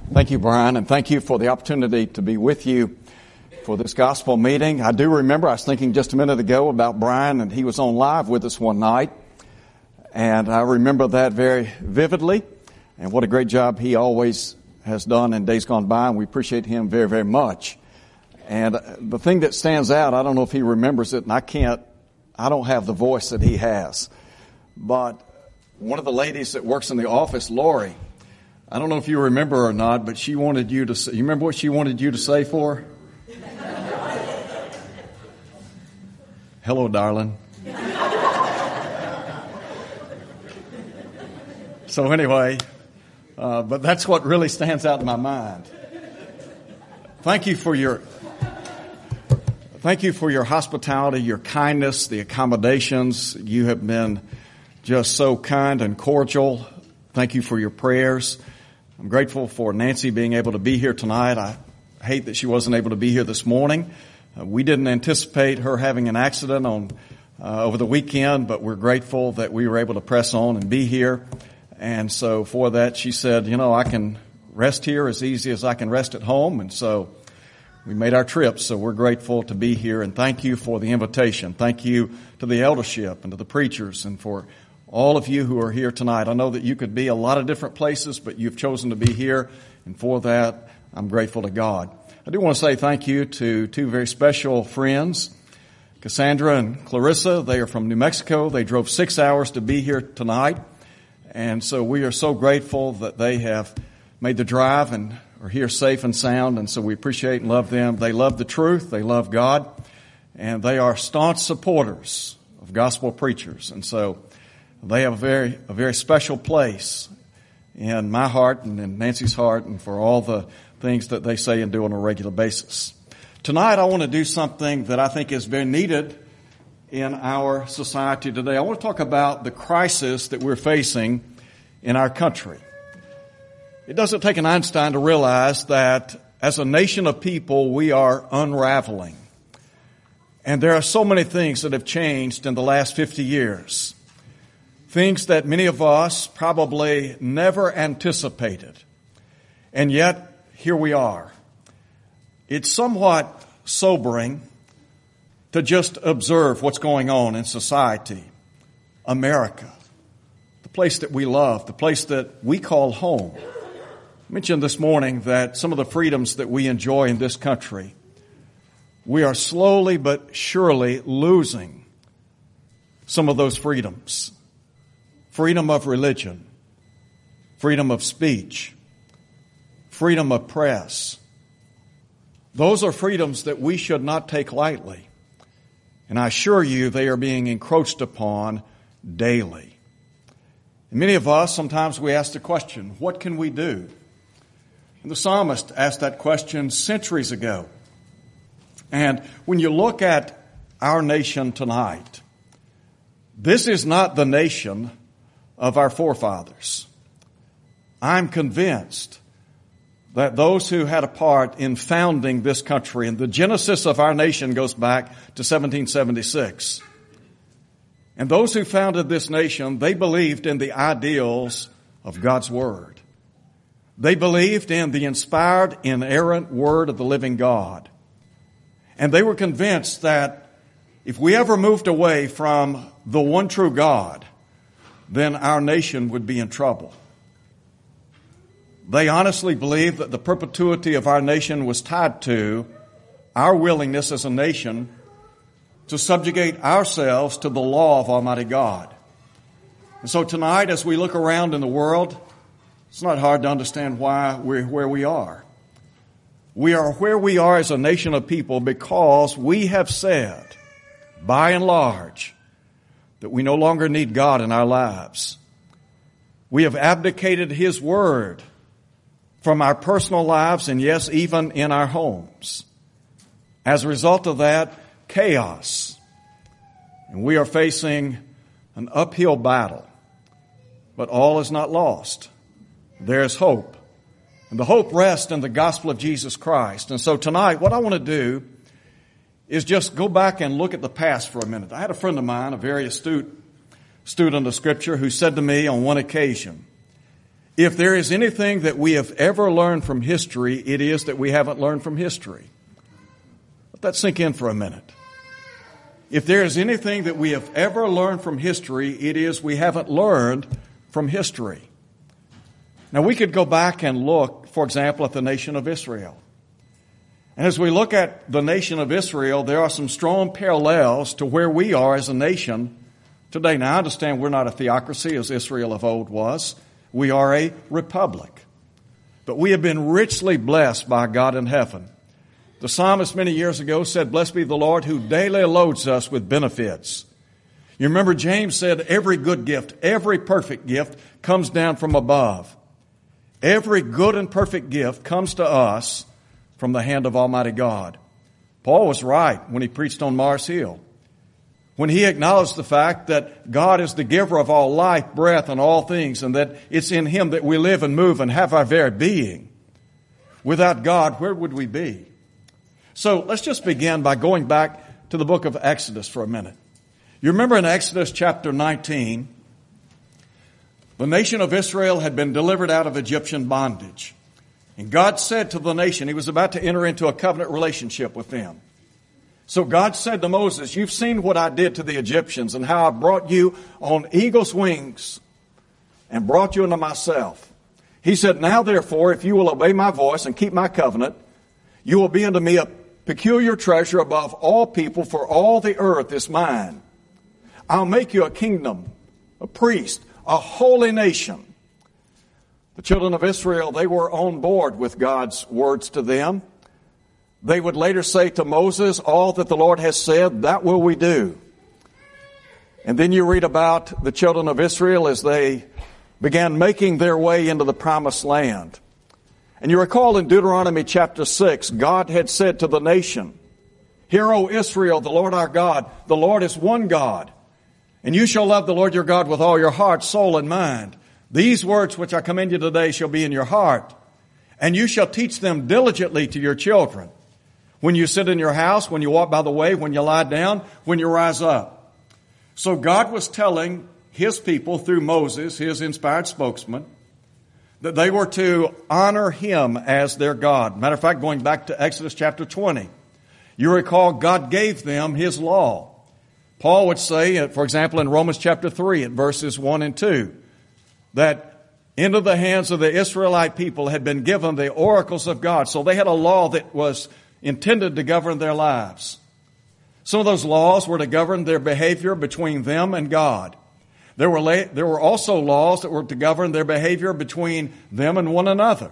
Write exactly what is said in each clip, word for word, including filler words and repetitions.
Thank you, Brian, and thank you for the opportunity to be with you for this gospel meeting. I do remember, I was thinking just a minute ago about Brian, and he was on live with us one night, and I remember that very vividly, and what a great job he always has done in days gone by, and we appreciate him very, very much. And the thing that stands out, I don't know if he remembers it, and I can't, I don't have the voice that he has, but one of the ladies that works in the office, Lori, I don't know if you remember or not, but she wanted you to say, you remember what she wanted you to say for her? Hello, darling. So anyway, uh, but that's what really stands out in my mind. Thank you for your, thank you for your hospitality, your kindness, the accommodations. You have been just so kind and cordial. Thank you for your prayers. I'm grateful for Nancy being able to be here tonight. I hate that she wasn't able to be here this morning. Uh, we didn't anticipate her having an accident on uh, over the weekend, but we're grateful that we were able to press on and be here. And so for that, she said, you know, I can rest here as easy as I can rest at home. And so we made our trip. So we're grateful to be here. And thank you for the invitation. Thank you to the eldership and to the preachers and for all of you who are here tonight. I know that you could be a lot of different places, but you've chosen to be here, and for that, I'm grateful to God. I do want to say thank you to two very special friends, Cassandra and Clarissa. They are from New Mexico. They drove six hours to be here tonight, and so we are so grateful that they have made the drive and are here safe and sound, and so we appreciate and love them. They love the truth. They love God, and they are staunch supporters of gospel preachers, and so they have a very, a very special place in my heart and in Nancy's heart and for all the things that they say and do on a regular basis. Tonight I want to do something that I think is very needed in our society today. I want to talk about the crisis that we're facing in our country. It doesn't take an Einstein to realize that as a nation of people, we are unraveling. And there are so many things that have changed in the last fifty years. Things that many of us probably never anticipated. And yet, here we are. It's somewhat sobering to just observe what's going on in society. America, the place that we love, the place that we call home. I mentioned this morning that some of the freedoms that we enjoy in this country, we are slowly but surely losing some of those freedoms. Freedom of religion, freedom of speech, freedom of press. Those are freedoms that we should not take lightly. And I assure you they are being encroached upon daily. And many of us, sometimes we ask the question, what can we do? And the psalmist asked that question centuries ago. And when you look at our nation tonight, this is not the nation of our forefathers. I'm convinced that those who had a part in founding this country, and the genesis of our nation goes back to seventeen seventy-six. And those who founded this nation, they believed in the ideals of God's Word. They believed in the inspired, inerrant Word of the living God. And they were convinced that if we ever moved away from the one true God, then our nation would be in trouble. They honestly believed that the perpetuity of our nation was tied to our willingness as a nation to subjugate ourselves to the law of Almighty God. And so tonight, as we look around in the world, it's not hard to understand why we're where we are. We are where we are as a nation of people because we have said, by and large, that we no longer need God in our lives. We have abdicated His Word from our personal lives and, yes, even in our homes. As a result of that, chaos. And we are facing an uphill battle. But all is not lost. There is hope. And the hope rests in the gospel of Jesus Christ. And so tonight, what I want to do is just go back and look at the past for a minute. I had a friend of mine, a very astute student of Scripture, who said to me on one occasion, If there is anything that we have ever learned from history, it is that we haven't learned from history. Let that sink in for a minute. If there is anything that we have ever learned from history, it is we haven't learned from history. Now, we could go back and look, for example, at the nation of Israel. And as we look at the nation of Israel, there are some strong parallels to where we are as a nation today. Now, I understand we're not a theocracy as Israel of old was. We are a republic. But we have been richly blessed by God in heaven. The psalmist many years ago said, "Blessed be the Lord who daily loads us with benefits." You remember James said, every good gift, every perfect gift comes down from above. Every good and perfect gift comes to us from the hand of Almighty God. Paul was right when he preached on Mars Hill, when he acknowledged the fact that God is the giver of all life, breath, and all things, and that it's in Him that we live and move and have our very being. Without God, where would we be? So let's just begin by going back to the book of Exodus for a minute. You remember in Exodus chapter nineteen, the nation of Israel had been delivered out of Egyptian bondage. And God said to the nation, He was about to enter into a covenant relationship with them. So God said to Moses, "You've seen what I did to the Egyptians and how I brought you on eagle's wings and brought you unto myself." He said, "Now therefore, if you will obey my voice and keep my covenant, you will be unto me a peculiar treasure above all people, for all the earth is mine. I'll make you a kingdom, a priest, a holy nation." The children of Israel, they were on board with God's words to them. They would later say to Moses, "All that the Lord has said, that will we do." And then you read about the children of Israel as they began making their way into the promised land. And you recall in Deuteronomy chapter six, God had said to the nation, "Hear, O Israel, the Lord our God, the Lord is one God. And you shall love the Lord your God with all your heart, soul, and mind. These words which I command you today shall be in your heart, and you shall teach them diligently to your children. When you sit in your house, when you walk by the way, when you lie down, when you rise up." So God was telling His people through Moses, His inspired spokesman, that they were to honor Him as their God. Matter of fact, going back to Exodus chapter twenty, you recall God gave them His law. Paul would say, for example, in Romans chapter three, at verses one and two, that into the hands of the Israelite people had been given the oracles of God. So they had a law that was intended to govern their lives. Some of those laws were to govern their behavior between them and God. There were, la- there were also laws that were to govern their behavior between them and one another.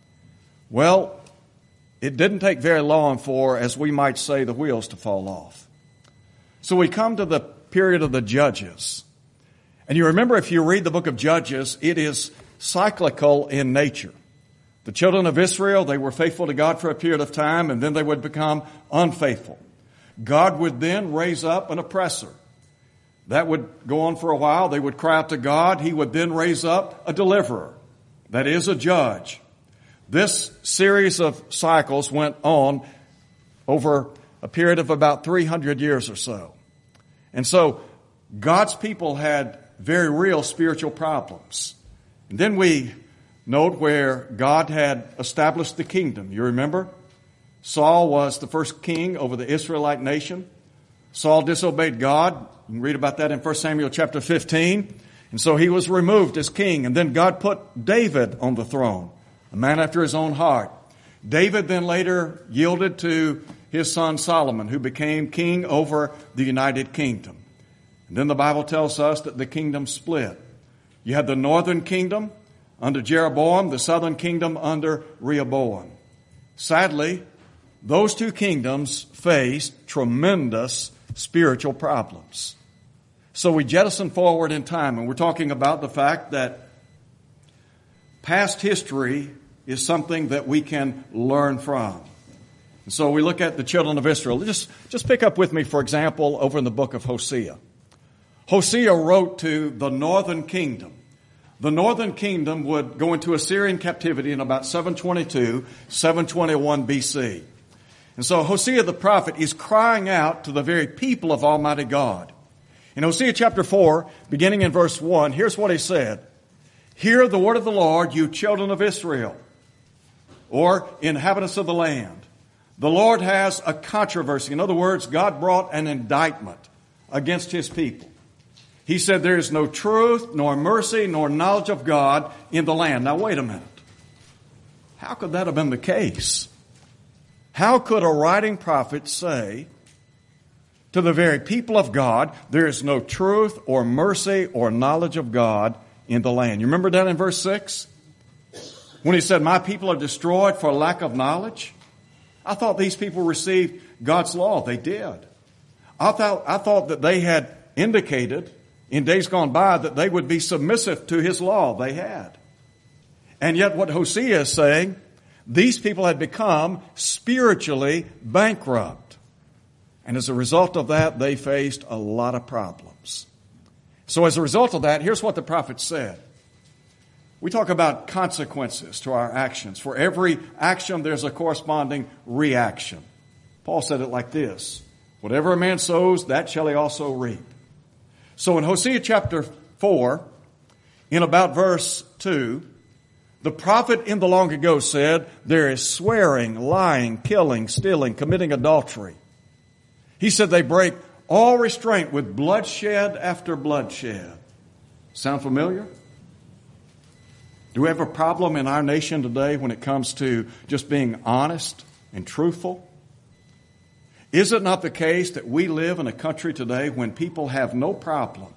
Well, it didn't take very long for, as we might say, the wheels to fall off. So we come to the period of the Judges. And you remember, if you read the book of Judges, it is cyclical in nature. The children of Israel, they were faithful to God for a period of time, and then they would become unfaithful. God would then raise up an oppressor. That would go on for a while. They would cry out to God. He would then raise up a deliverer. That is, a judge. This series of cycles went on over a period of about three hundred years or so. And so God's people had very real spiritual problems. And then we note where God had established the kingdom. You remember? Saul was the first king over the Israelite nation. Saul disobeyed God. You can read about that in First Samuel chapter fifteen. And so he was removed as king. And then God put David on the throne, a man after his own heart. David then later yielded to his son Solomon, who became king over the United Kingdom. And then the Bible tells us that the kingdom split. You had the northern kingdom under Jeroboam, the southern kingdom under Rehoboam. Sadly, those two kingdoms faced tremendous spiritual problems. So we jettison forward in time, and we're talking about the fact that past history is something that we can learn from. And so we look at the children of Israel. Just, just pick up with me, for example, over in the book of Hosea. Hosea wrote to the northern kingdom. The northern kingdom would go into Assyrian captivity in about seven twenty-two, seven twenty-one B C. And so Hosea the prophet is crying out to the very people of Almighty God. In Hosea chapter four, beginning in verse one, here's what he said. Hear the word of the Lord, you children of Israel, or inhabitants of the land. The Lord has a controversy. In other words, God brought an indictment against his people. He said there is no truth, nor mercy, nor knowledge of God in the land. Now wait a minute. How could that have been the case? How could a writing prophet say to the very people of God, there is no truth or mercy or knowledge of God in the land? You remember that in verse six? When he said, my people are destroyed for lack of knowledge? I thought these people received God's law. They did. I thought, I thought that they had indicated in days gone by that they would be submissive to his law. They had. And yet what Hosea is saying, these people had become spiritually bankrupt. And as a result of that, they faced a lot of problems. So as a result of that, here's what the prophet said. We talk about consequences to our actions. For every action, there's a corresponding reaction. Paul said it like this: whatever a man sows, that shall he also reap. So in Hosea chapter four, in about verse two, the prophet in the long ago said, there is swearing, lying, killing, stealing, committing adultery. He said they break all restraint with bloodshed after bloodshed. Sound familiar? Do we have a problem in our nation today when it comes to just being honest and truthful? Is it not the case that we live in a country today when people have no problem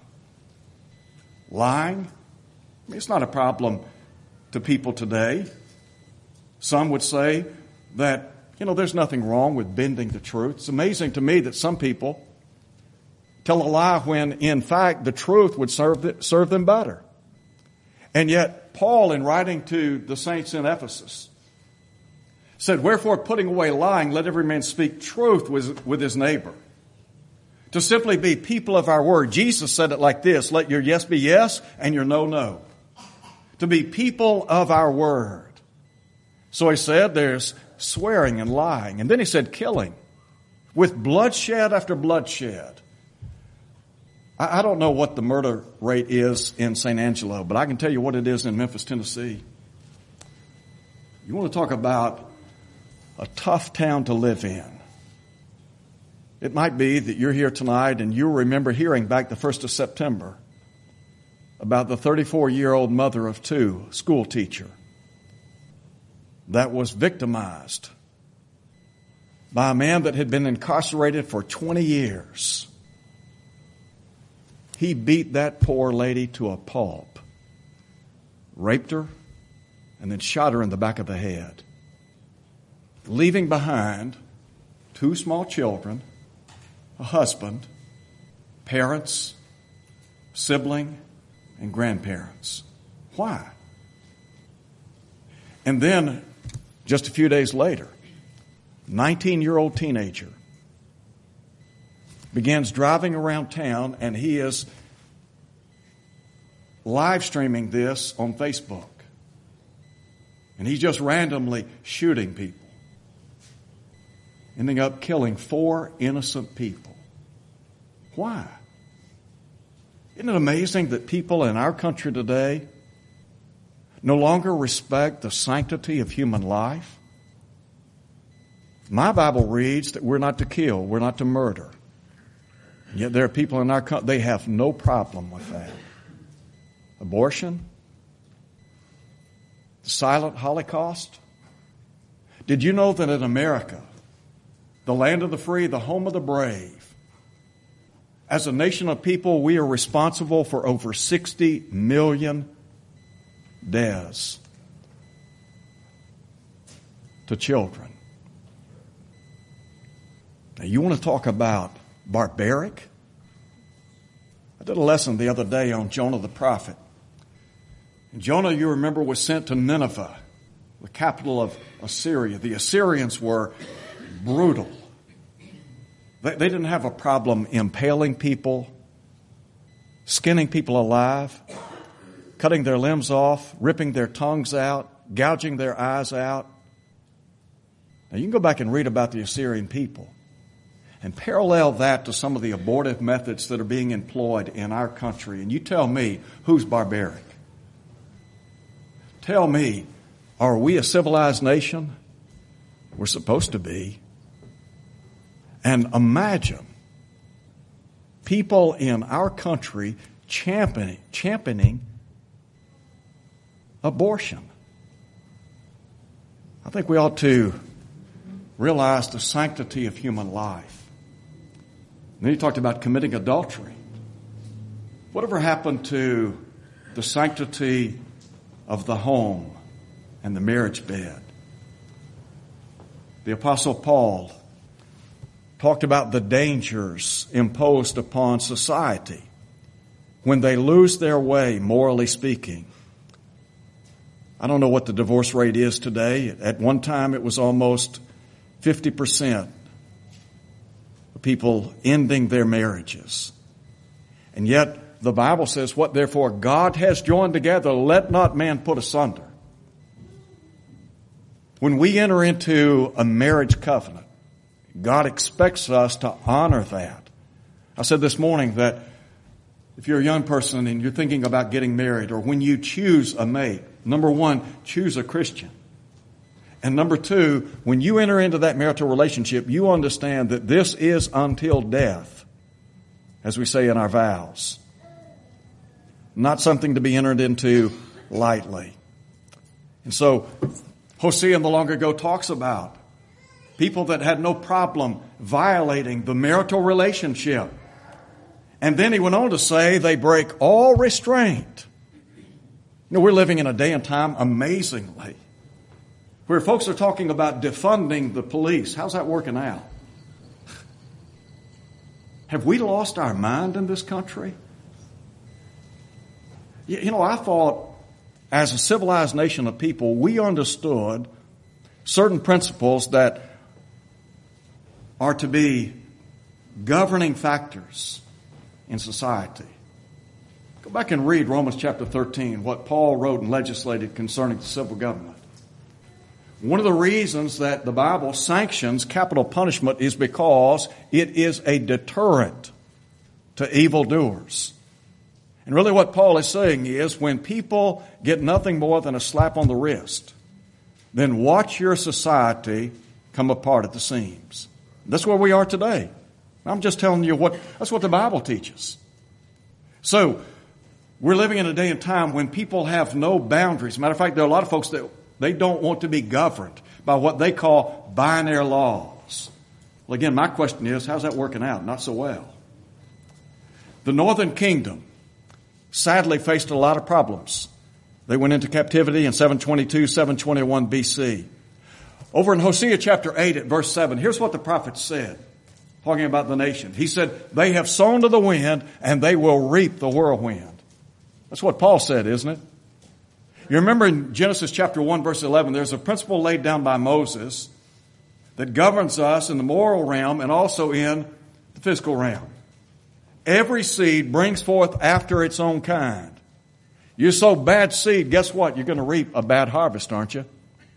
lying? I mean, it's not a problem to people today. Some would say that, you know, there's nothing wrong with bending the truth. It's amazing to me that some people tell a lie when, in fact, the truth would serve serve them better. And yet, Paul, in writing to the saints in Ephesus, said, wherefore, putting away lying, let every man speak truth with, with his neighbor. To simply be people of our word. Jesus said it like this: let your yes be yes and your no, no. To be people of our word. So he said there's swearing and lying. And then he said killing. With bloodshed after bloodshed. I don't know what the murder rate is in Saint Angelo, but I can tell you what it is in Memphis, Tennessee. You want to talk about a tough town to live in. It might be that you're here tonight and you'll remember hearing back the first of September about the thirty-four-year-old mother of two, school teacher, that was victimized by a man that had been incarcerated for twenty years. He beat that poor lady to a pulp, raped her, and then shot her in the back of the head, leaving behind two small children, a husband, parents, sibling, and grandparents. Why? And then, just a few days later, nineteen-year-old teenager begins driving around town, and he is live streaming this on Facebook. And he's just randomly shooting people, ending up killing four innocent people. Why? Isn't it amazing that people in our country today no longer respect the sanctity of human life? My Bible reads that we're not to kill, we're not to murder. And yet there are people in our country, they have no problem with that. Abortion? The silent Holocaust? Did you know that in America, the land of the free, the home of the brave, as a nation of people, we are responsible for over sixty million deaths to children. Now, you want to talk about barbaric? I did a lesson the other day on Jonah the prophet. And Jonah, you remember, was sent to Nineveh, the capital of Assyria. The Assyrians were brutal. They, they didn't have a problem impaling people, skinning people alive, cutting their limbs off, ripping their tongues out, gouging their eyes out. Now, you can go back and read about the Assyrian people and parallel that to some of the abortive methods that are being employed in our country. And you tell me who's barbaric. Tell me, are we a civilized nation? We're supposed to be. And imagine people in our country championing, championing abortion. I think we ought to realize the sanctity of human life. And then he talked about committing adultery. Whatever happened to the sanctity of the home and the marriage bed? The Apostle Paul talked about the dangers imposed upon society when they lose their way, morally speaking. I don't know what the divorce rate is today. At one time, it was almost fifty percent of people ending their marriages. And yet, the Bible says, what therefore God has joined together, let not man put asunder. When we enter into a marriage covenant, God expects us to honor that. I said this morning that if you're a young person and you're thinking about getting married, or when you choose a mate, number one, choose a Christian. And number two, when you enter into that marital relationship, you understand that this is until death, as we say in our vows. Not something to be entered into lightly. And so, Hosea in the long ago talks about people that had no problem violating the marital relationship. And then he went on to say they break all restraint. You know, we're living in a day and time, amazingly, where folks are talking about defunding the police. How's that working out? Have we lost our mind in this country? You know, I thought as a civilized nation of people, we understood certain principles that are to be governing factors in society. Go back and read Romans chapter thirteen, what Paul wrote and legislated concerning the civil government. One of the reasons that the Bible sanctions capital punishment is because it is a deterrent to evildoers. And really what Paul is saying is when people get nothing more than a slap on the wrist, then watch your society come apart at the seams. That's where we are today. I'm just telling you what, that's what the Bible teaches. So, we're living in a day and time when people have no boundaries. Matter of fact, there are a lot of folks that they don't want to be governed by what they call binary laws. Well, again, my question is, how's that working out? Not so well. The Northern Kingdom sadly faced a lot of problems. They went into captivity in seven twenty-two, seven twenty-one B C. Over in Hosea chapter eight at verse seven, here's what the prophet said, talking about the nation. He said, they have sown to the wind and they will reap the whirlwind. That's what Paul said, isn't it? You remember in Genesis chapter one verse eleven, there's a principle laid down by Moses that governs us in the moral realm and also in the physical realm. Every seed brings forth after its own kind. You sow bad seed, guess what? You're going to reap a bad harvest, aren't you?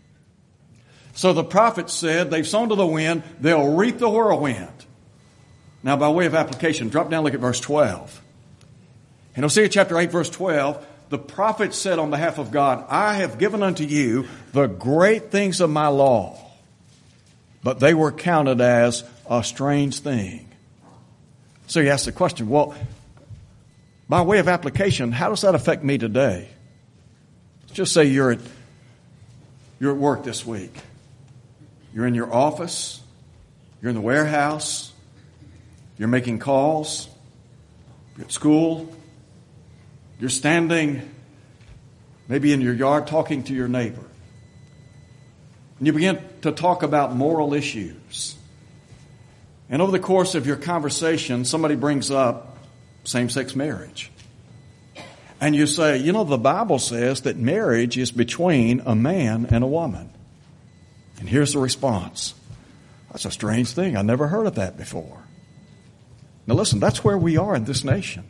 So the prophet said, they've sown to the wind, they'll reap the whirlwind. Now, by way of application, drop down, look at verse twelve. In Hosea chapter eight, verse twelve, the prophet said on behalf of God, I have given unto you the great things of my law, but they were counted as a strange thing. So you ask the question, well, by way of application, how does that affect me today? Let's just say you're at, you're at work this week. You're in your office. You're in the warehouse. You're making calls. You're at school. You're standing maybe in your yard talking to your neighbor. And you begin to talk about moral issues. And over the course of your conversation, somebody brings up same-sex marriage. And you say, you know, the Bible says that marriage is between a man and a woman. And here's the response. That's a strange thing. I never heard of that before. Now listen, that's where we are in this nation.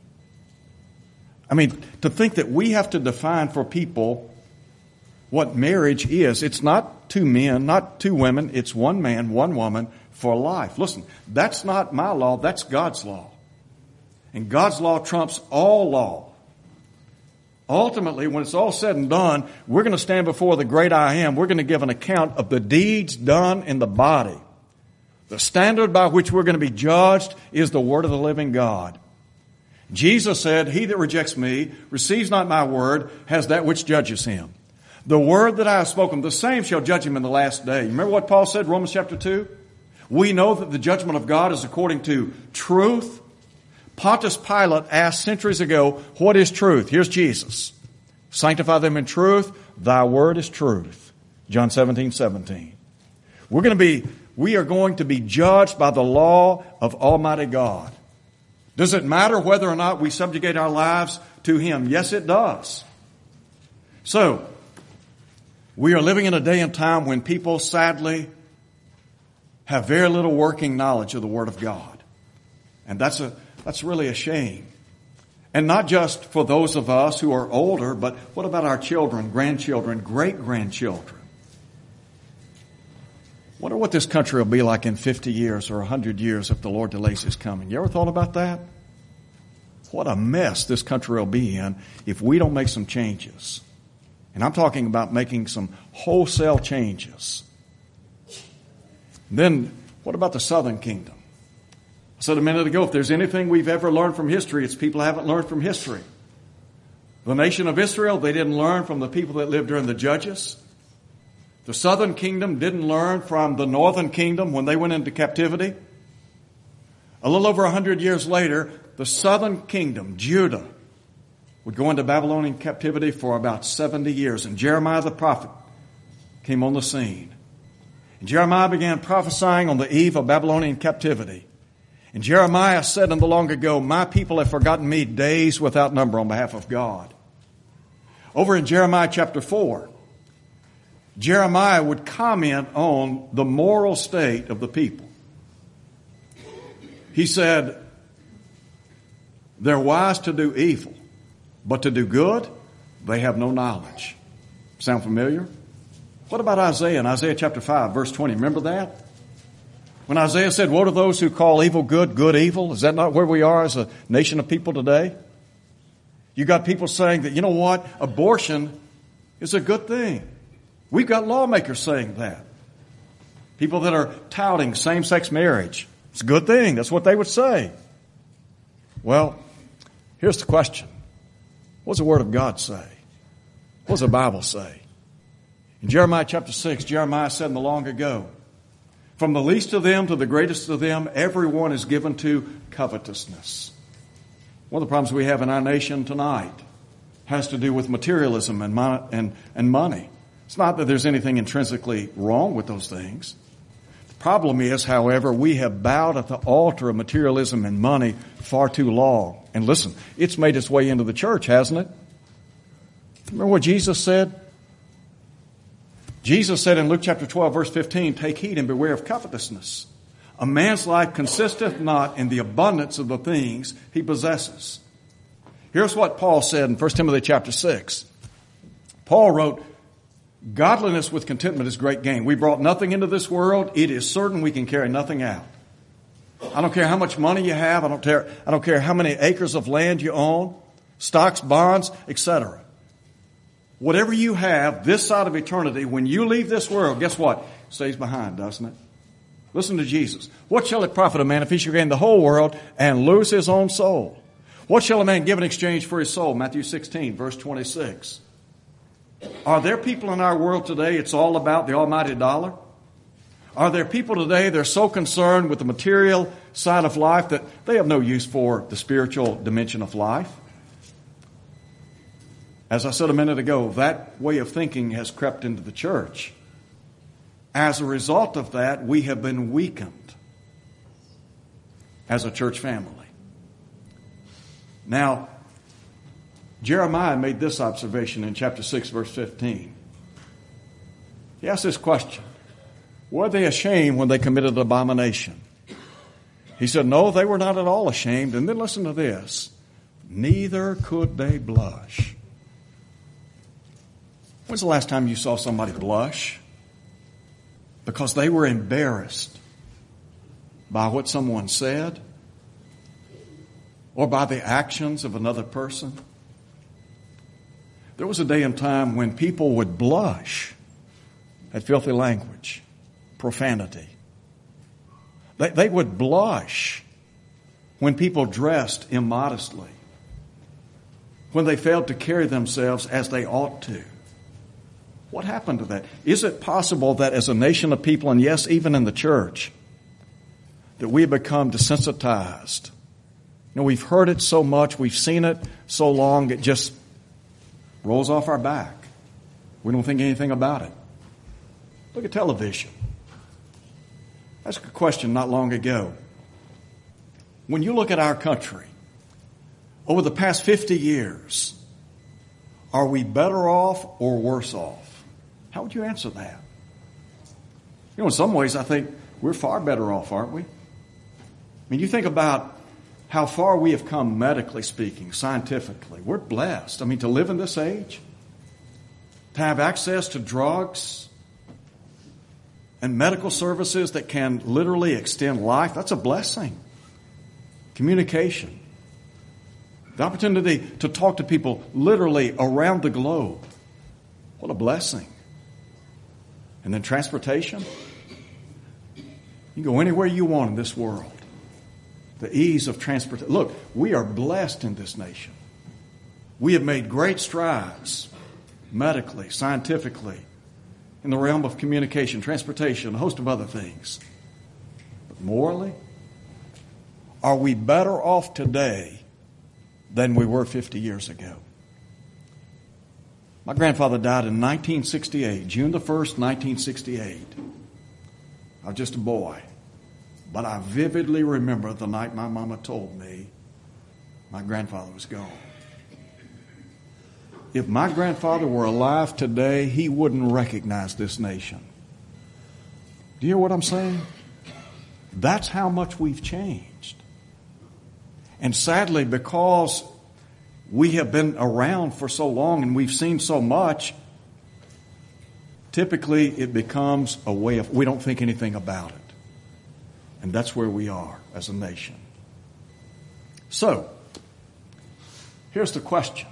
I mean, to think that we have to define for people what marriage is. It's not two men, not two women. It's one man, one woman for life. Listen, that's not my law. That's God's law. And God's law trumps all law. Ultimately, when it's all said and done, we're going to stand before the great I Am. We're going to give an account of the deeds done in the body. The standard by which we're going to be judged is the word of the living God. Jesus said, he that rejects me, receives not my word, has that which judges him. The word that I have spoken, the same shall judge him in the last day. Remember what Paul said, Romans chapter two? We know that the judgment of God is according to truth. Pontius Pilate asked centuries ago, what is truth? Here's Jesus. Sanctify them in truth. Thy word is truth. John seventeen, seventeen. We're going to be, we are going to be judged by the law of Almighty God. Does it matter whether or not we subjugate our lives to Him? Yes, it does. So, we are living in a day and time when people sadly have very little working knowledge of the Word of God. And that's a, that's really a shame. And not just for those of us who are older, but what about our children, grandchildren, great-grandchildren? Wonder what this country will be like in fifty years or one hundred years if the Lord delays His coming. You ever thought about that? What a mess this country will be in if we don't make some changes. And I'm talking about making some wholesale changes. Then, what about the southern kingdom? I said a minute ago, if there's anything we've ever learned from history, it's people haven't learned from history. The nation of Israel, they didn't learn from the people that lived during the Judges. The southern kingdom didn't learn from the northern kingdom when they went into captivity. A little over a hundred years later, the southern kingdom, Judah, would go into Babylonian captivity for about seventy years. And Jeremiah the prophet came on the scene. And Jeremiah began prophesying on the eve of Babylonian captivity. And Jeremiah said in the long ago, my people have forgotten me days without number on behalf of God. Over in Jeremiah chapter four, Jeremiah would comment on the moral state of the people. He said, they're wise to do evil, but to do good, they have no knowledge. Sound familiar? What about Isaiah in Isaiah chapter five, verse twenty? Remember that? When Isaiah said, woe to those who call evil good, good evil. Is that not where we are as a nation of people today? You got people saying that, you know what, abortion is a good thing. We've got lawmakers saying that. People that are touting same-sex marriage. It's a good thing. That's what they would say. Well, here's the question. What does the Word of God say? What does the Bible say? In Jeremiah chapter six, Jeremiah said in the long ago, from the least of them to the greatest of them, everyone is given to covetousness. One of the problems we have in our nation tonight has to do with materialism and, mon- and, and money. It's not that there's anything intrinsically wrong with those things. The problem is, however, we have bowed at the altar of materialism and money far too long. And listen, it's made its way into the church, hasn't it? Remember what Jesus said? Jesus said in Luke chapter twelve, verse fifteen, take heed and beware of covetousness. A man's life consisteth not in the abundance of the things he possesses. Here's what Paul said in First Timothy chapter six. Paul wrote, godliness with contentment is great gain. We brought nothing into this world. It is certain we can carry nothing out. I don't care how much money you have. I don't care, I don't care how many acres of land you own, stocks, bonds, et cetera. Whatever you have this side of eternity, when you leave this world, guess what? It stays behind, doesn't it? Listen to Jesus. What shall it profit a man if he shall gain the whole world and lose his own soul? What shall a man give in exchange for his soul? Matthew sixteen, verse twenty-six. Are there people in our world today, it's all about the almighty dollar? Are there people today, they're so concerned with the material side of life that they have no use for the spiritual dimension of life? As I said a minute ago, that way of thinking has crept into the church. As a result of that, we have been weakened as a church family. Now, Jeremiah made this observation in chapter six, verse fifteen. He asked this question. Were they ashamed when they committed abomination? He said, no, they were not at all ashamed. And then listen to this. Neither could they blush. When's the last time you saw somebody blush? Because they were embarrassed by what someone said or by the actions of another person? There was a day and time when people would blush at filthy language, profanity. They, they would blush when people dressed immodestly, when they failed to carry themselves as they ought to. What happened to that? Is it possible that as a nation of people, and yes, even in the church, that we have become desensitized? You know, we've heard it so much, we've seen it so long, it just rolls off our back. We don't think anything about it. Look at television. I asked a question not long ago. When you look at our country, over the past fifty years, are we better off or worse off? How would you answer that? You know, in some ways, I think we're far better off, aren't we? I mean, you think about how far we have come medically speaking, scientifically. We're blessed. I mean, to live in this age, to have access to drugs and medical services that can literally extend life, that's a blessing. Communication. The opportunity to talk to people literally around the globe. What a blessing. And then transportation. You can go anywhere you want in this world. The ease of transportation. Look, we are blessed in this nation. We have made great strides medically, scientifically, in the realm of communication, transportation, a host of other things. But morally, are we better off today than we were fifty years ago? My grandfather died in nineteen sixty-eight, June the first, nineteen sixty-eight. I was just a boy. But I vividly remember the night my mama told me my grandfather was gone. If my grandfather were alive today, he wouldn't recognize this nation. Do you hear what I'm saying? That's how much we've changed. And sadly, because we have been around for so long and we've seen so much, typically it becomes a way of, we don't think anything about it. And that's where we are as a nation. So, here's the question.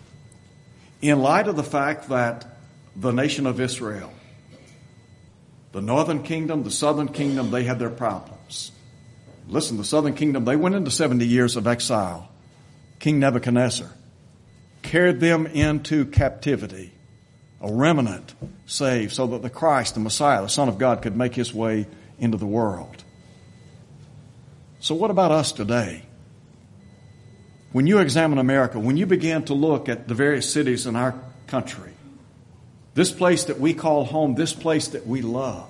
In light of the fact that the nation of Israel, the northern kingdom, the southern kingdom, they had their problems. Listen, the southern kingdom, they went into seventy years of exile. King Nebuchadnezzar carried them into captivity. A remnant saved so that the Christ, the Messiah, the Son of God, could make his way into the world. So what about us today? When you examine America, when you begin to look at the various cities in our country, this place that we call home, this place that we love,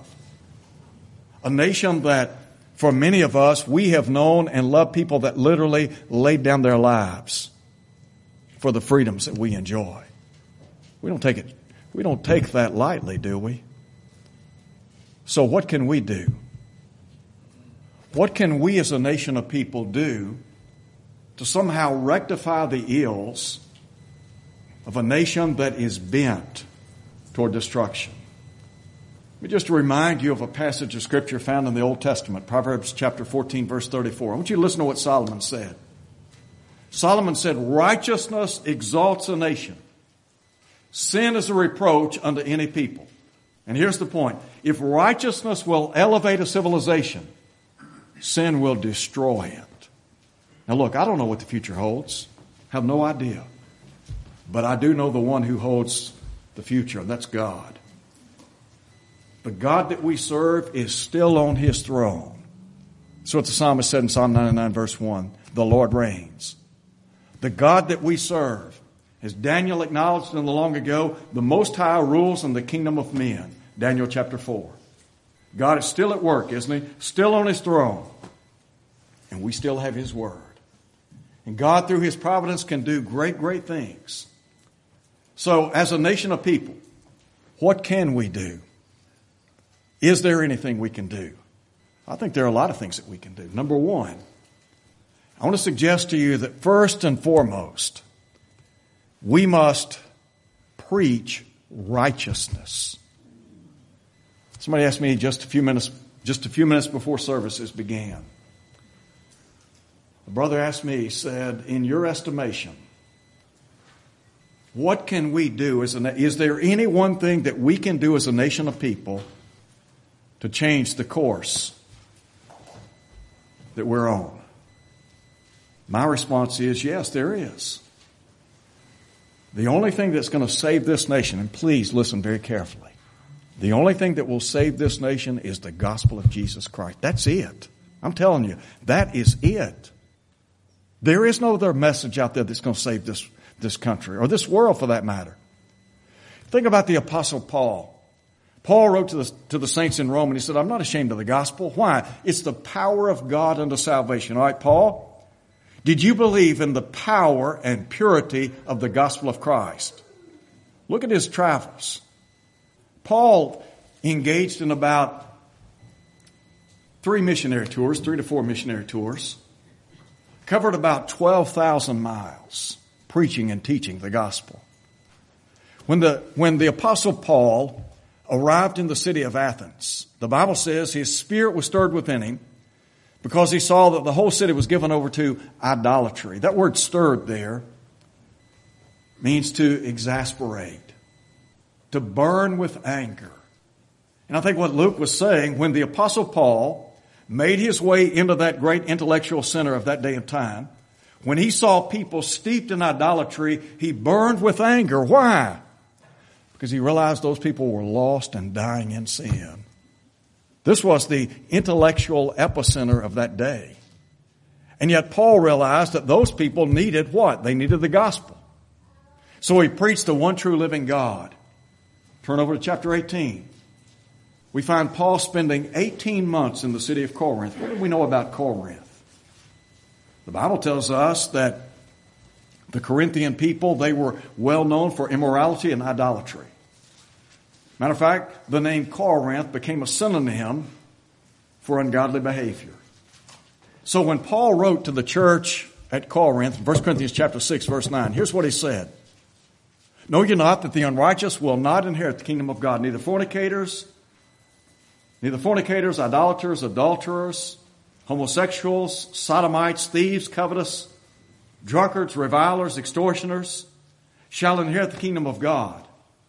a nation that for many of us, we have known and loved people that literally laid down their lives for the freedoms that we enjoy. We don't take it, we don't take that lightly, do we? So what can we do? What can we as a nation of people do to somehow rectify the ills of a nation that is bent toward destruction? Let me just remind you of a passage of Scripture found in the Old Testament, Proverbs chapter fourteen, verse thirty-four. I want you to listen to what Solomon said. Solomon said, "Righteousness exalts a nation. Sin is a reproach unto any people." And here's the point. If righteousness will elevate a civilization, sin will destroy it. Now look, I don't know what the future holds. I have no idea. But I do know the one who holds the future, and that's God. The God that we serve is still on his throne. That's what the psalmist said in Psalm ninety-nine, verse one. The Lord reigns. The God that we serve, as Daniel acknowledged in the long ago, the Most High rules in the kingdom of men. Daniel chapter four. God is still at work, isn't he? Still on his throne. And we still have his word. And God, through his providence, can do great, great things. So, as a nation of people, what can we do? Is there anything we can do? I think there are a lot of things that we can do. Number one, I want to suggest to you that first and foremost, we must preach righteousness. Somebody asked me just a few minutes, just a few minutes before services began. A brother asked me, he said, in your estimation, What can we do as a na- is there any one thing that we can do as a nation of people to change the course that we're on? My response is yes, there is. The only thing that's going to save this nation, and please listen very carefully, the only thing that will save this nation is the gospel of Jesus Christ. That's it. I'm telling you, that is it. There is no other message out there that's going to save this, this country, or this world for that matter. Think about the Apostle Paul. Paul wrote to the, to the saints in Rome, and he said, I'm not ashamed of the gospel. Why? It's the power of God unto salvation. All right, Paul? Did you believe in the power and purity of the gospel of Christ? Look at his travels. Paul engaged in about three missionary tours, three to four missionary tours, covered about twelve thousand miles preaching and teaching the gospel. When the, when the Apostle Paul arrived in the city of Athens, the Bible says his spirit was stirred within him, because he saw that the whole city was given over to idolatry. That word stirred there means to exasperate, to burn with anger. And I think what Luke was saying, when the Apostle Paul made his way into that great intellectual center of that day and time, when he saw people steeped in idolatry, he burned with anger. Why? Because he realized those people were lost and dying in sin. This was the intellectual epicenter of that day. And yet Paul realized that those people needed what? They needed the gospel. So he preached the one true living God. Turn over to chapter eighteen. We find Paul spending eighteen months in the city of Corinth. What do we know about Corinth? The Bible tells us that the Corinthian people, they were well known for immorality and idolatry. Matter of fact, the name Corinth became a synonym for ungodly behavior. So when Paul wrote to the church at Corinth, First Corinthians chapter six, verse nine, here's what he said. Know ye not that the unrighteous will not inherit the kingdom of God, neither fornicators, neither fornicators, idolaters, adulterers, homosexuals, sodomites, thieves, covetous, drunkards, revilers, extortioners, shall inherit the kingdom of God.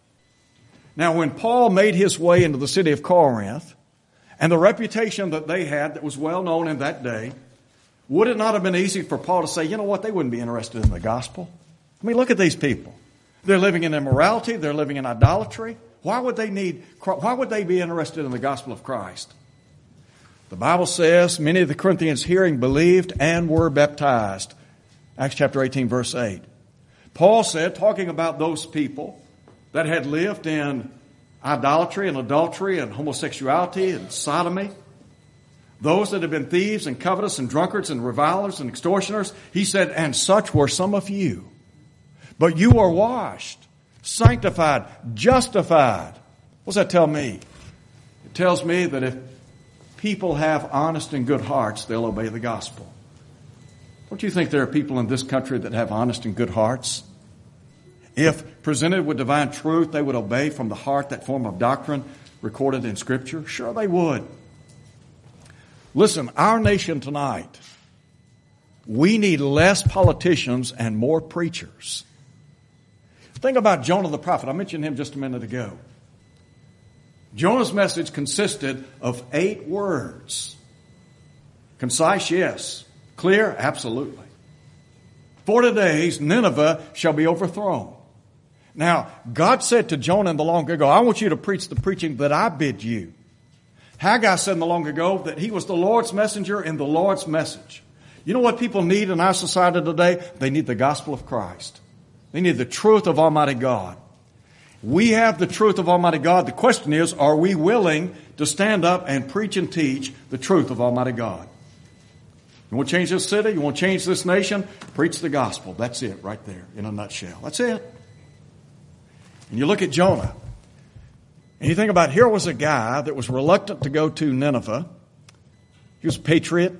Now, when Paul made his way into the city of Corinth, and the reputation that they had that was well known in that day, would it not have been easy for Paul to say, you know what, they wouldn't be interested in the gospel? I mean, look at these people. They're living in immorality. They're living in idolatry. Why would they need, why would they be interested in the gospel of Christ? The Bible says many of the Corinthians hearing believed and were baptized. Acts chapter eighteen, verse eight. Paul said, talking about those people that had lived in idolatry and adultery and homosexuality and sodomy, those that had been thieves and covetous and drunkards and revilers and extortioners, he said, and such were some of you. But you are washed, sanctified, justified. What does that tell me? It tells me that if people have honest and good hearts, they'll obey the gospel. Don't you think there are people in this country that have honest and good hearts? If presented with divine truth, they would obey from the heart that form of doctrine recorded in Scripture? Sure they would. Listen, our nation tonight, we need less politicians and more preachers. Think about Jonah the prophet. I mentioned him just a minute ago. Jonah's message consisted of eight words. Concise, yes. Clear, absolutely. Forty days, Nineveh shall be overthrown. Now, God said to Jonah in the long ago, I want you to preach the preaching that I bid you. Haggai said in the long ago that he was the Lord's messenger and the Lord's message. You know what people need in our society today? They need the gospel of Christ. They need the truth of Almighty God. We have the truth of Almighty God. The question is, are we willing to stand up and preach and teach the truth of Almighty God? You want to change this city? You want to change this nation? Preach the gospel. That's it right there in a nutshell. That's it. And you look at Jonah, and you think about, here was a guy that was reluctant to go to Nineveh. He was a patriot.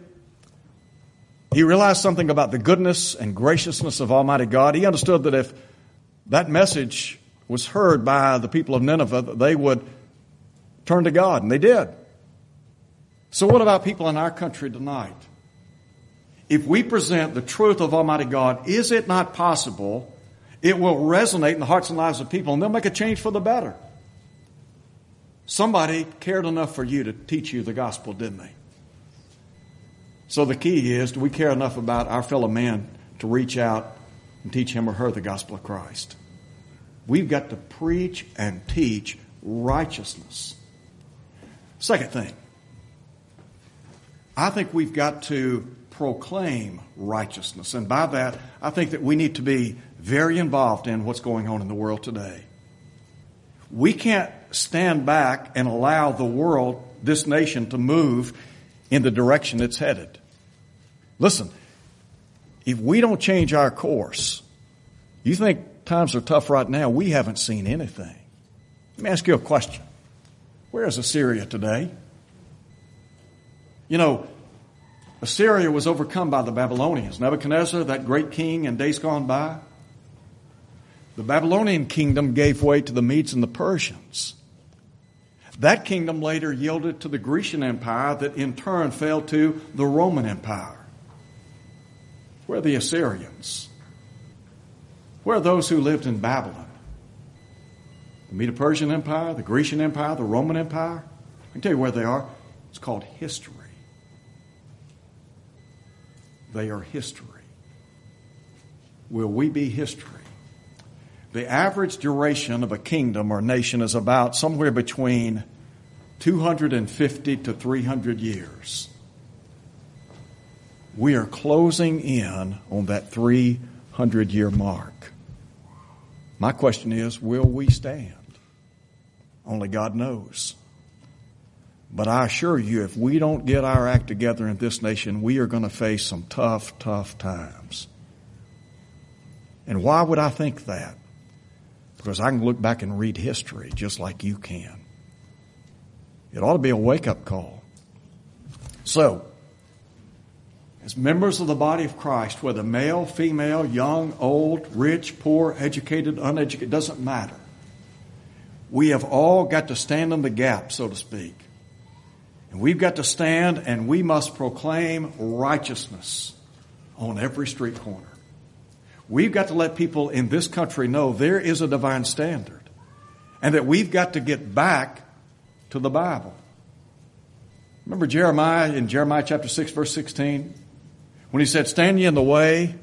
He realized something about the goodness and graciousness of Almighty God. He understood that if that message was heard by the people of Nineveh, that they would turn to God, and they did. So what about people in our country tonight? If we present the truth of Almighty God, is it not possible It will resonate in the hearts and lives of people, and they'll make a change for the better. Somebody cared enough for you to teach you the gospel, didn't they? So the key is, do we care enough about our fellow man to reach out and teach him or her the gospel of Christ? We've got to preach and teach righteousness. Second thing, I think we've got to proclaim righteousness. And by that, I think that we need to be very involved in what's going on in the world today. We can't stand back and allow the world, this nation, to move in the direction it's headed. Listen, if we don't change our course, you think times are tough right now, we haven't seen anything. Let me ask you a question. Where is Assyria today? You know, Assyria was overcome by the Babylonians. Nebuchadnezzar, that great king in days gone by. The Babylonian kingdom gave way to the Medes and the Persians. That kingdom later yielded to the Grecian Empire that in turn fell to the Roman Empire. Where are the Assyrians? Where are those who lived in Babylon? The Medo-Persian Empire, the Grecian Empire, the Roman Empire? I can tell you where they are. It's called history. They are history. Will we be history? The average duration of a kingdom or nation is about somewhere between two hundred fifty to three hundred years. We are closing in on that three hundred year mark. My question is, will we stand? Only God knows. But I assure you, if we don't get our act together in this nation, we are going to face some tough, tough times. And why would I think that? Because I can look back and read history just like you can. It ought to be a wake-up call. So, as members of the body of Christ, whether male, female, young, old, rich, poor, educated, uneducated, it doesn't matter. We have all got to stand in the gap, so to speak. And we've got to stand and we must proclaim righteousness on every street corner. We've got to let people in this country know there is a divine standard and that we've got to get back to the Bible. Remember Jeremiah in Jeremiah chapter six, verse sixteen, when he said, "Stand ye in the way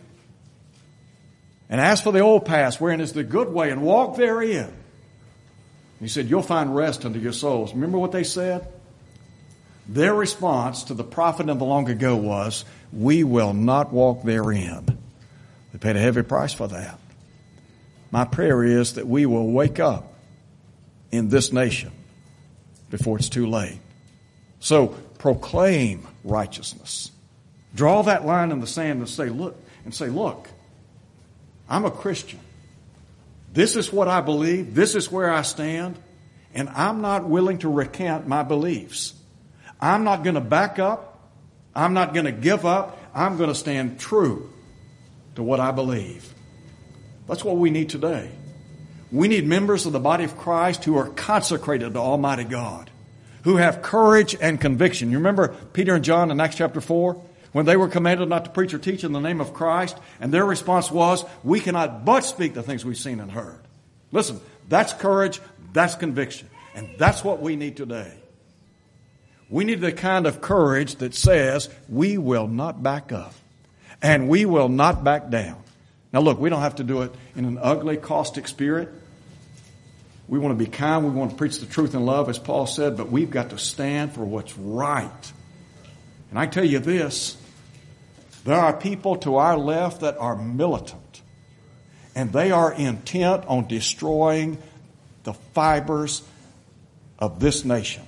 and ask for the old path wherein is the good way and walk therein." He said, "You'll find rest unto your souls." Remember what they said? Their response to the prophet of the long ago was, "We will not walk therein." They paid a heavy price for that. My prayer is that we will wake up in this nation before it's too late. So proclaim righteousness. Draw that line in the sand and say, look, and say, look, I'm a Christian. This is what I believe. This is where I stand. And I'm not willing to recant my beliefs. I'm not going to back up. I'm not going to give up. I'm going to stand true to what I believe. That's what we need today. We need members of the body of Christ who are consecrated to Almighty God, who have courage and conviction. You remember Peter and John in Acts chapter four? When they were commanded not to preach or teach in the name of Christ, and their response was, "We cannot but speak the things we've seen and heard." Listen, that's courage, that's conviction, and that's what we need today. We need the kind of courage that says we will not back up and we will not back down. Now look, we don't have to do it in an ugly, caustic spirit. We want to be kind. We want to preach the truth in love, as Paul said, but we've got to stand for what's right. And I tell you this, there are people to our left that are militant, and they are intent on destroying the fibers of this nation.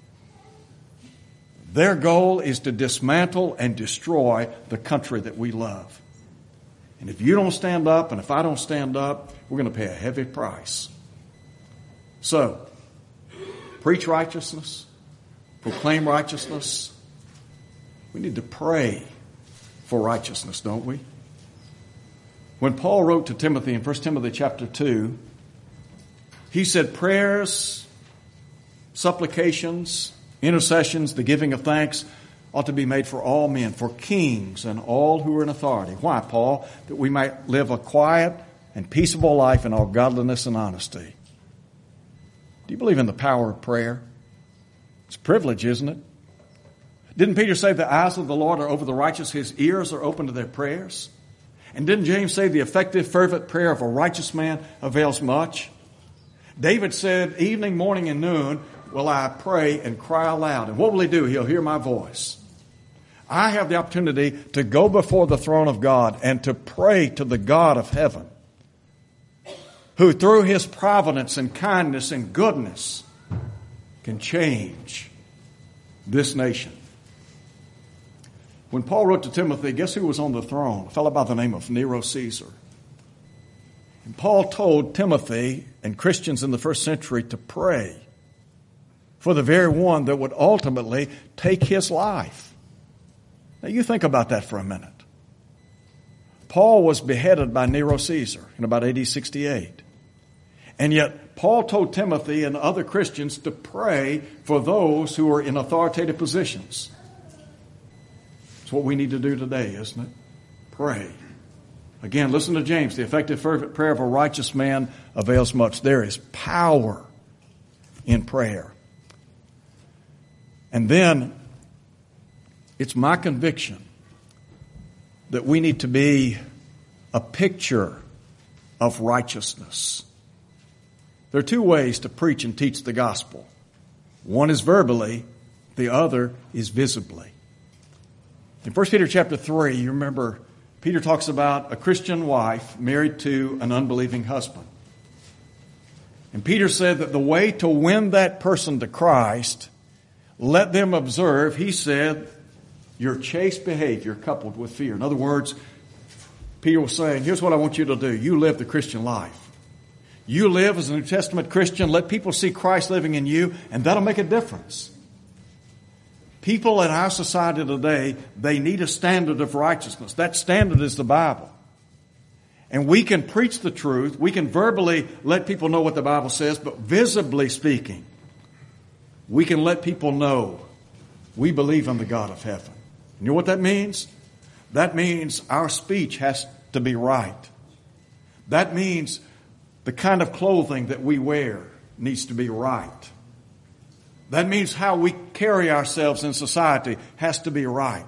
Their goal is to dismantle and destroy the country that we love. And if you don't stand up, and if I don't stand up, we're going to pay a heavy price. So, preach righteousness, proclaim righteousness. We need to pray for righteousness, don't we? When Paul wrote to Timothy in First Timothy chapter two, he said prayers, supplications, intercessions, the giving of thanks ought to be made for all men, for kings and all who are in authority. Why, Paul? That we might live a quiet and peaceable life in all godliness and honesty. Do you believe in the power of prayer? It's a privilege, isn't it? Didn't Peter say the eyes of the Lord are over the righteous, his ears are open to their prayers? And didn't James say the effective, fervent prayer of a righteous man avails much? David said, evening, morning, and noon will I pray and cry aloud. And what will he do? He'll hear my voice. I have the opportunity to go before the throne of God and to pray to the God of heaven, who through his providence and kindness and goodness can change this nation. When Paul wrote to Timothy, guess who was on the throne? A fellow by the name of Nero Caesar. And Paul told Timothy and Christians in the first century to pray for the very one that would ultimately take his life. Now you think about that for a minute. Paul was beheaded by Nero Caesar in about A D sixty-eight. And yet Paul told Timothy and other Christians to pray for those who are in authoritative positions. It's what we need to do today, isn't it? Pray. Again, listen to James. The effective, fervent prayer of a righteous man avails much. There is power in prayer. And then, it's my conviction that we need to be a picture of righteousness. There are two ways to preach and teach the gospel. One is verbally, the other is visibly. In First Peter chapter three, you remember Peter talks about a Christian wife married to an unbelieving husband. And Peter said that the way to win that person to Christ, let them observe, he said, your chaste behavior coupled with fear. In other words, Peter was saying, here's what I want you to do. You live the Christian life. You live as a New Testament Christian. Let people see Christ living in you, and that'll make a difference. People in our society today, they need a standard of righteousness. That standard is the Bible. And we can preach the truth. We can verbally let people know what the Bible says, but visibly speaking, we can let people know we believe in the God of heaven. You know what that means? That means our speech has to be right. That means the kind of clothing that we wear needs to be right. That means how we carry ourselves in society has to be right.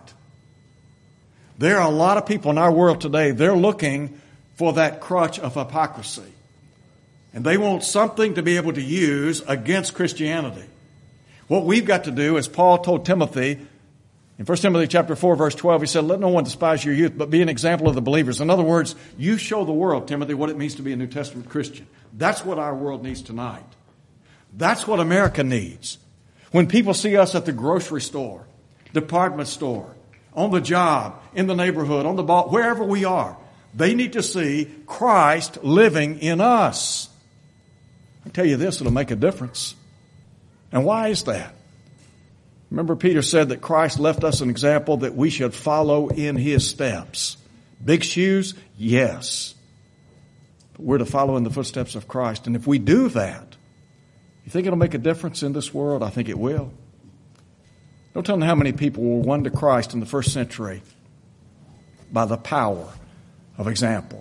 There are a lot of people in our world today, they're looking for that crutch of hypocrisy. And they want something to be able to use against Christianity. What we've got to do, as Paul told Timothy, in First Timothy chapter four, verse twelve, he said, let no one despise your youth, but be an example of the believers. In other words, you show the world, Timothy, what it means to be a New Testament Christian. That's what our world needs tonight. That's what America needs. When people see us at the grocery store, department store, on the job, in the neighborhood, on the ball, wherever we are, they need to see Christ living in us. I tell you this, it'll make a difference. And why is that? Remember, Peter said that Christ left us an example that we should follow in his steps. Big shoes? Yes. But we're to follow in the footsteps of Christ. And if we do that, you think it'll make a difference in this world? I think it will. Don't tell me how many people were won to Christ in the first century by the power of example.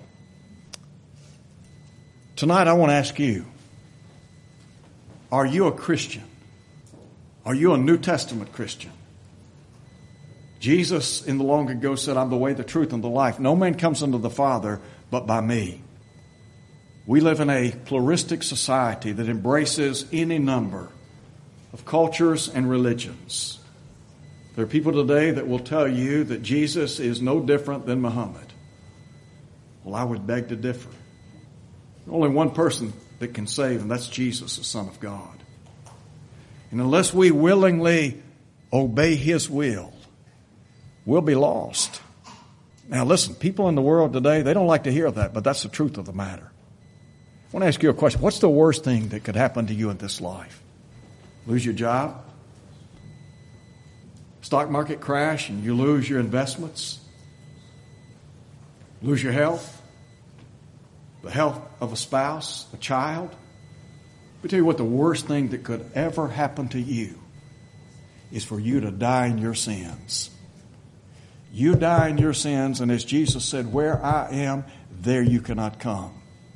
Tonight I want to ask you, are you a Christian? Are you a New Testament Christian? Jesus in the long ago said, I'm the way, the truth, and the life. No man comes unto the Father but by me. We live in a pluralistic society that embraces any number of cultures and religions. There are people today that will tell you that Jesus is no different than Muhammad. Well, I would beg to differ. There's only one person that can save, and that's Jesus, the Son of God. And unless we willingly obey his will, we'll be lost. Now listen, people in the world today, they don't like to hear that, but that's the truth of the matter. I want to ask you a question. What's the worst thing that could happen to you in this life? Lose your job? Stock market crash and you lose your investments? Lose your health? The health of a spouse? A child? Let me tell you what the worst thing that could ever happen to you is for you to die in your sins. You die in your sins, and as Jesus said, where I am, there you cannot come.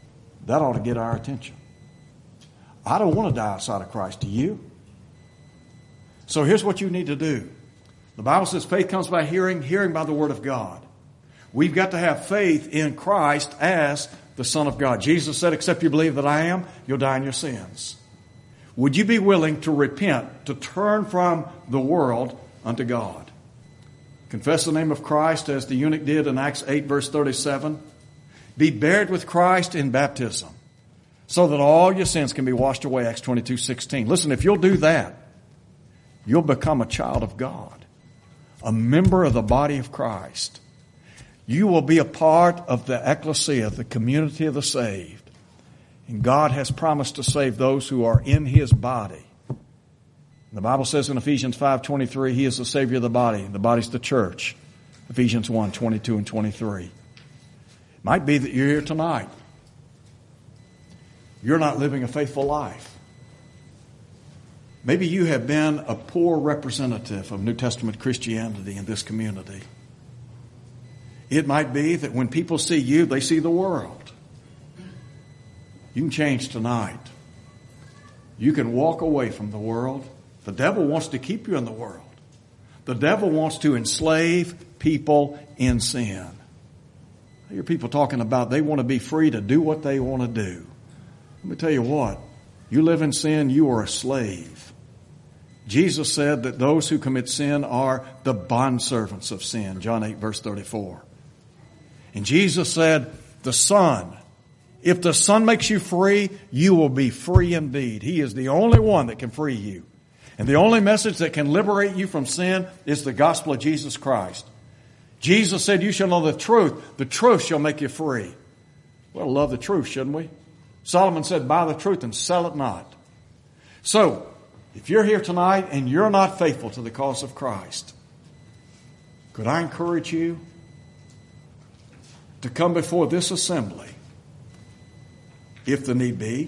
That ought to get our attention. I don't want to die outside of Christ. Do you? So here's what you need to do. The Bible says faith comes by hearing, hearing by the Word of God. We've got to have faith in Christ as the Son of God. Jesus said, except you believe that I am, you'll die in your sins. Would you be willing to repent, to turn from the world unto God? Confess the name of Christ as the eunuch did in Acts eight verse thirty-seven. Be buried with Christ in baptism so that all your sins can be washed away, Acts twenty-two sixteen. Listen, if you'll do that, you'll become a child of God, a member of the body of Christ. You will be a part of the ecclesia, the community of the saved. And God has promised to save those who are in His body. The Bible says in Ephesians five twenty-three, He is the Savior of the body. The body's the church. Ephesians one twenty-two and twenty-three. It might be that you're here tonight. You're not living a faithful life. Maybe you have been a poor representative of New Testament Christianity in this community. It might be that when people see you, they see the world. You can change tonight. You can walk away from the world. The devil wants to keep you in the world. The devil wants to enslave people in sin. I hear people talking about they want to be free to do what they want to do. Let me tell you what. You live in sin, you are a slave. Jesus said that those who commit sin are the bondservants of sin. John eight verse thirty-four. And Jesus said, the Son, if the Son makes you free, you will be free indeed. He is the only one that can free you. And the only message that can liberate you from sin is the gospel of Jesus Christ. Jesus said, you shall know the truth. The truth shall make you free. We ought to love the truth, shouldn't we? Solomon said, buy the truth and sell it not. So, if you're here tonight and you're not faithful to the cause of Christ, could I encourage you to come before this assembly, if the need be,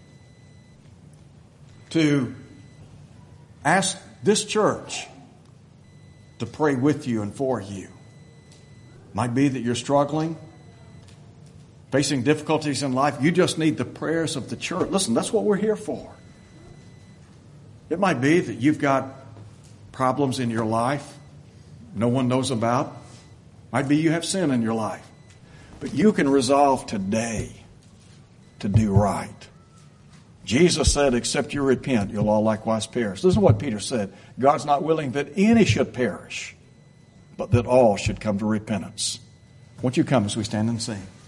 to ask this church to pray with you and for you. Might be that you're struggling, facing difficulties in life. You just need the prayers of the church. Listen, that's what we're here for. It might be that you've got problems in your life no one knows about. Might be you have sin in your life. But you can resolve today to do right. Jesus said, except you repent, you'll all likewise perish. This is what Peter said. God's not willing that any should perish, but that all should come to repentance. Won't you come as we stand and sing?